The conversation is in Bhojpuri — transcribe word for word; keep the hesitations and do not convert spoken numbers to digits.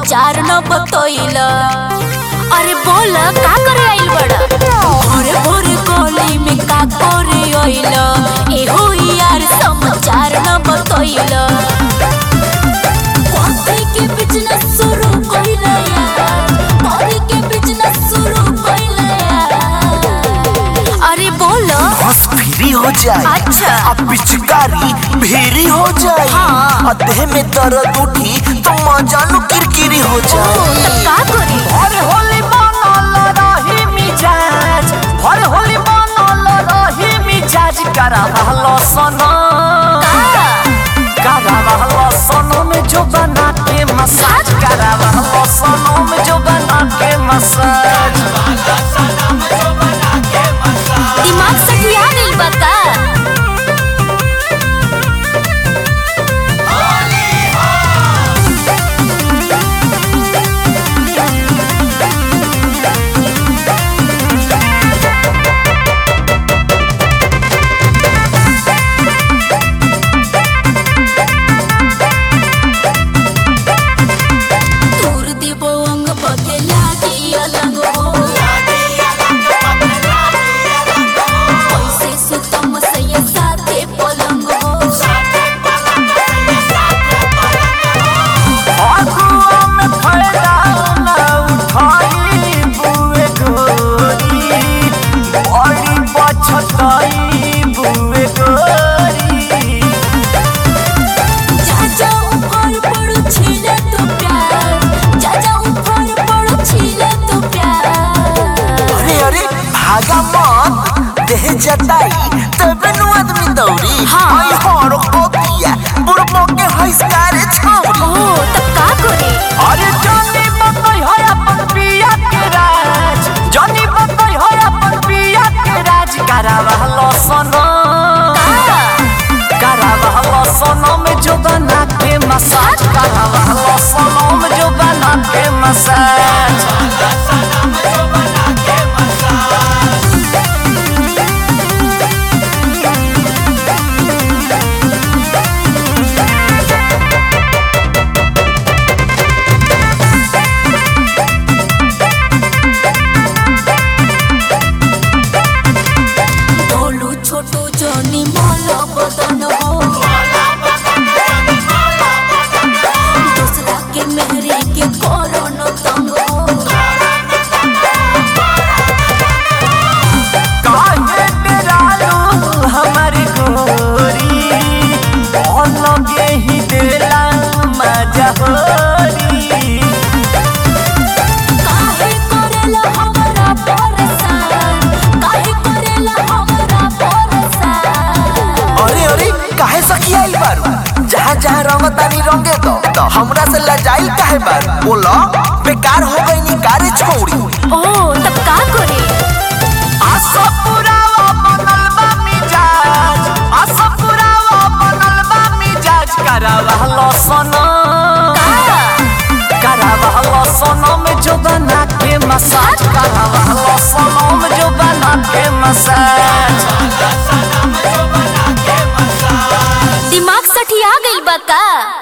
समाचार न बतइला। अरे बोल का करे आइल बड़ा? भोरे भोरे गली में का करे आइला? एहो यार समाचार न बतइला। कॉफी के बिजनेस शुरू कइला यार, कॉफी के बिजनेस शुरू कइला यार। अरे बोल बस फ्री हो जाए। अच्छा अब पिचकारी भेरी हो जाए। हाँ। देह में दर्द उठी तो मजानो किरकिरी हो जाए। तब का करी? भर होली बनल रही मिजाज, भर होली बनल रही मिजाज। करावलो सनो करावलो सनो में जो बना के मसाज, करावलो सनो में जो बना के मसाज। दिमाग से किया नहीं बता। जताई तबे नु आदमी दौड़ी। हाँ। आई हरो कोतिया बुढ़बो के हइसकारे छौरी। ओ तब का करे? अरे जानी बतई है अपन पिया के राज, जानी बतई है अपन पिया के राज। करावलो सनो करावलो सनो में जो बना के मसाज, करावलो सनो में जो बना के मसाज। जहाँ जहाँ रंगतानी रंगे दो तो हमरा से लजाइल काहे बार? बोलो बेकार हो गई नी कारे छोड़ी। ओ तब का करे? आसो पुरावा बनल बा मिजाज, आसो पुरावा बनल बा मिजाज। करावलो सनो करावलो सनो में जो बना के मसाज, करावलो सनो में जो बना के मसाज। दिमाग सठिया गइल बा का?